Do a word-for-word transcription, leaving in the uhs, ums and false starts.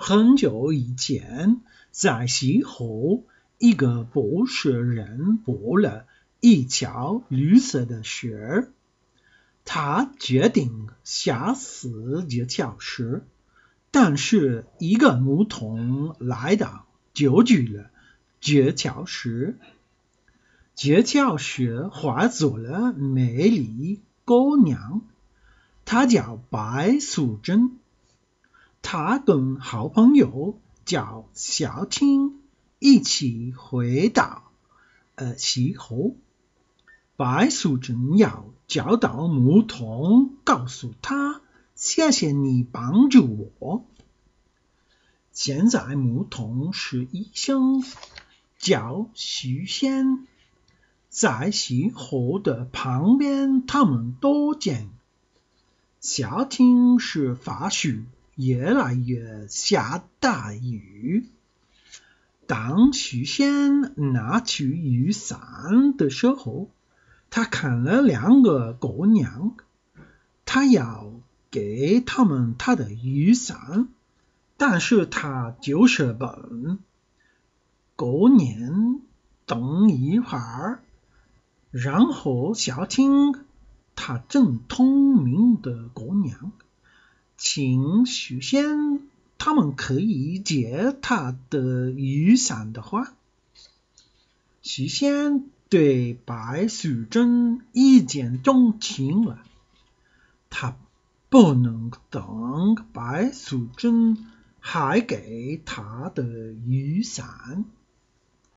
很久以前，在西湖，一个捕蛇人捕了一条绿色的蛇，他决定杀死这条蛇，但是一个牧童来到，救住了这条蛇。这条蛇化作了美丽姑娘，她叫白素贞。她跟好朋友叫小青一起回到呃西湖。白素贞要找到牧童，告诉他谢谢你帮助我。现在牧童是医生，叫许仙，在西湖的旁边他们都见。夏天是发现越来越下大雨，当许仙拿起雨伞的时候，他看了两个姑娘，他要给他们他的雨伞，但是他就是笨。姑娘等一会儿，然后小青她正聪明的姑娘，请许仙他们可以借他的雨伞的话，许仙对白素贞一见钟情了，他不能等白素贞还给他的雨伞。